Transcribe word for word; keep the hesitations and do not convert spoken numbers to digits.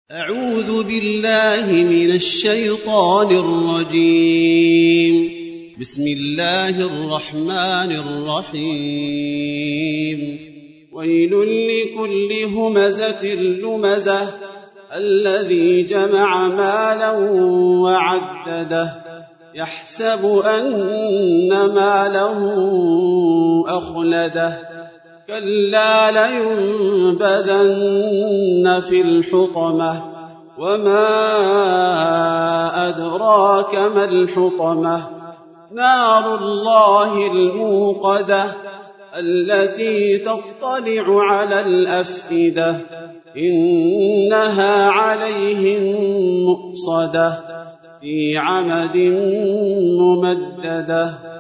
أعوذ بالله من الشيطان الرجيم. بسم الله الرحمن الرحيم. ويل لكل همزة لمزة الذي جمع مالا وعدده يحسب أن ماله أخلده كلا لينبذن في الحطمة وما أدراك ما الحطمة نار الله الموقدة التي تطلع على الأفئدة إنها عليهم مؤصدة في عمد ممددة.